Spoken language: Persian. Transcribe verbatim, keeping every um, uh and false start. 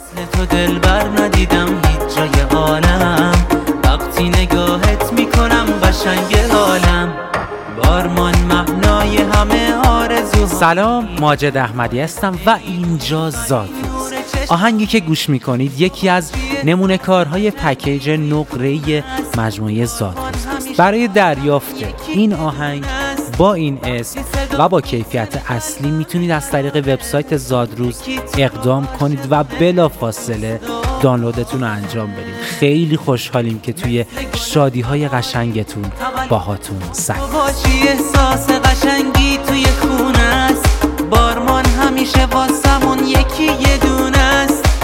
تو دلبر ندیدم هیچ جای عالم، وقتی نگاهت میکنم قشنگ حالم، بارمان معنای همه آرزو. سلام، ماجد احمدی هستم و اینجا ذات روز. آهنگی که گوش میکنید یکی از نمونه کارهای پکیج نقره‌ای مجموعه ذات روز. برای دریافت این آهنگ با این اسم و با کیفیت اصلی میتونید از طریق وبسایت زادروز اقدام کنید و بلافاصله دانلودتون رو انجام بدید. خیلی خوشحالیم که توی شادی‌های قشنگتون باهاتون سعی. احساس قشنگی توی خونه است، بارمان همیشه واسمون یکی یه دونه است.